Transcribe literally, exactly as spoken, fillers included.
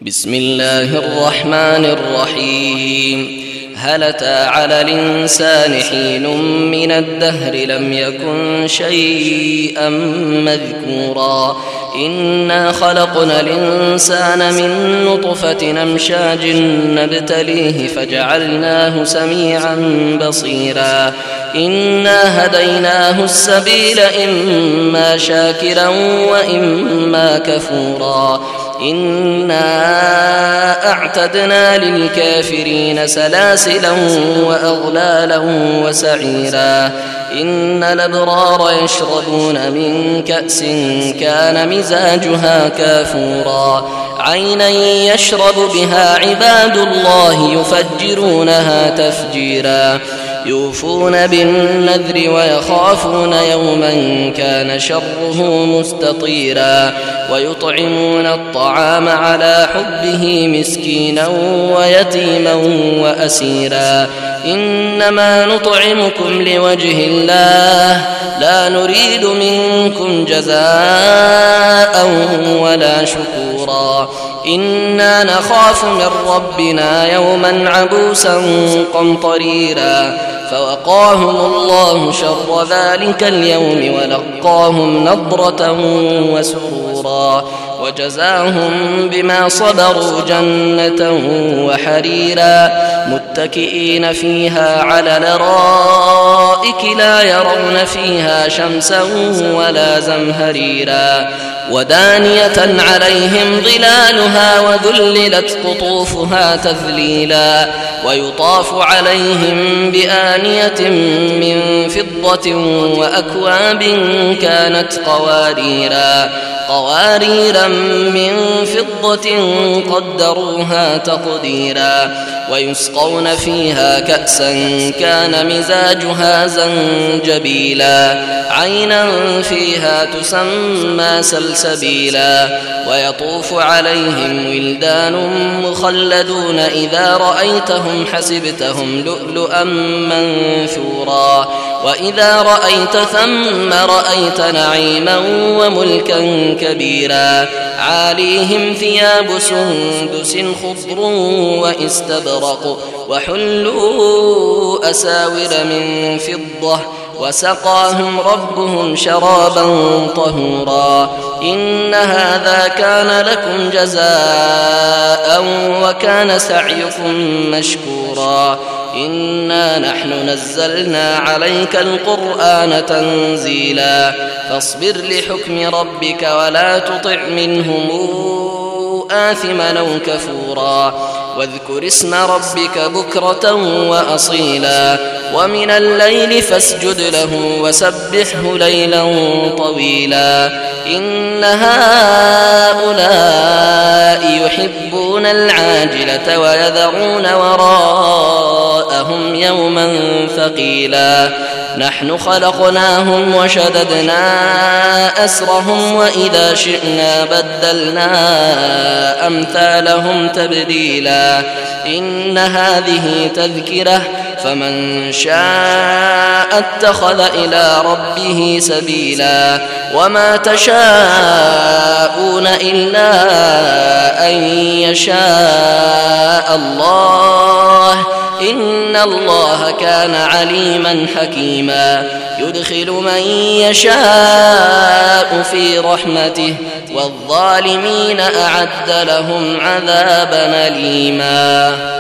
بسم الله الرحمن الرحيم. هل أتى على الإنسان حين من الدهر لم يكن شيئا مذكورا إنا خلقنا الإنسان من نطفة أمشاج نبتليه فجعلناه سميعا بصيرا إنا هديناه السبيل إما شاكرا وإما كفورا إنا أعتدنا للكافرين سلاسلا وأغلالا وسعيرا إن الأبرار يشربون من كأس كان مزاجها كافورا عينا يشرب بها عباد الله يفجرونها تفجيرا يوفون بالنذر ويخافون يوما كان شره مستطيرا ويطعمون الطعام على حبه مسكينا ويتيما وأسيرا إنما نطعمكم لوجه الله لا نريد منكم جزاء ولا شكورا إنا نخاف من ربنا يوما عبوسا قمطريرا فوقاهم الله شر ذلك اليوم ولقاهم نضرة وسرورا وجزاهم بما صبروا جنة وحريرا متكئين فيها على الأرائك لا يرون فيها شمسا ولا زمهريرا ودانية عليهم ظلالها وذللت قطوفها تذليلا ويطاف عليهم بآنية من فضة وأكواب كانت قواريرا قواريرا من فضة قدروها تقديرا ويسقون فيها كأسا كان مزاجها زنجبيلا عينا فيها تسمى سلسبيلا ويطوف عليهم ولدان مخلدون إذا رأيتهم حسبتهم لؤلؤا منثورا وإذا رأيت ثم رأيت نعيما وملكا كبيرا عاليهم ثياب سندس خضر واستبرق وحلوا أساور من فضة وسقاهم ربهم شرابا طهورا إن هذا كان لكم جزاء وكان سعيكم مشكورا إنا نحن نزلنا عليك القرآن تنزيلا فاصبر لحكم ربك ولا تطع منهم آثما أو كفورا واذكر اسم ربك بكرة وأصيلا ومن الليل فاسجد له وسبحه ليلا طويلا إن هؤلاء يحبون العاجلة ويذرون وراءهم يوما ثقيلا نحن خلقناهم وشددنا أسرهم وإذا شئنا بدلنا أمثالهم تبديلا إن هذه تذكرة فمن شاء اتخذ إلى ربه سبيلا وما تشاءون إلا أن يشاء الله إن الله كان عليما حكيما يدخل من يشاء في رحمته والظالمين أعد لهم عذابا أليما.